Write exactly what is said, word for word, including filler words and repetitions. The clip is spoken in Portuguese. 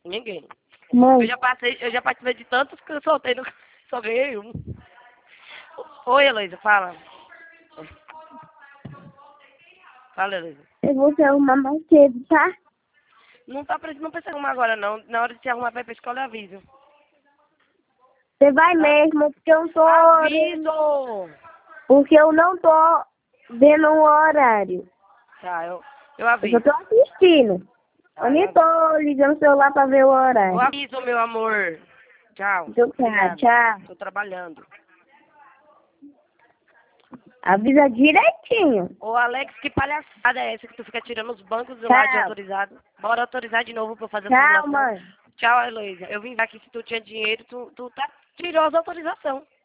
Ninguém. Mãe. Eu já passei, eu já participei de tantos que eu soltei, no, só ganhei um. Oi, Heloísa, fala. Fala, Heloísa. Eu vou te arrumar mais cedo, tá? Não tá precisando, não precisa arrumar agora, não. Na hora de se arrumar pra ir pra escola, eu aviso. Você vai Tá? mesmo, porque eu não tô... Aviso! Porque eu não tô vendo o horário. Tá, eu, eu Eu aviso. só tô assistindo. Tá, Eu nem eu, tô ligando o celular pra ver o eu horário. aviso, meu amor. Tchau. Então tá, Obrigada. tchau. Tô trabalhando. Avisa direitinho. Ô, Alex, que palhaçada é essa que tu fica tirando os bancos do Tchau. lado de autorizado? Bora autorizar de novo pra eu fazer a Tchau, simulação. mãe. Tchau, Heloísa. Eu vim aqui, se tu tinha dinheiro, tu, tu tá tirou as autorizações.